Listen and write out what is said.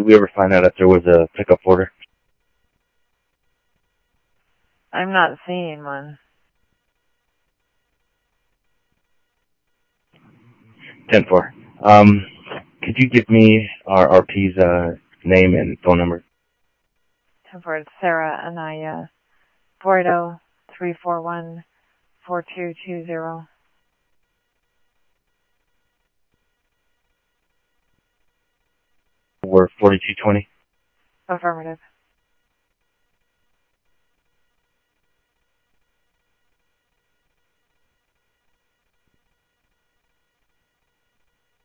we ever find out if there was a pickup order? I'm not seeing one. 10-4. Could you give me our RP's name and phone number? 10-4, it's Sarah Anaya, 480-341-4220. We're 4220. Affirmative.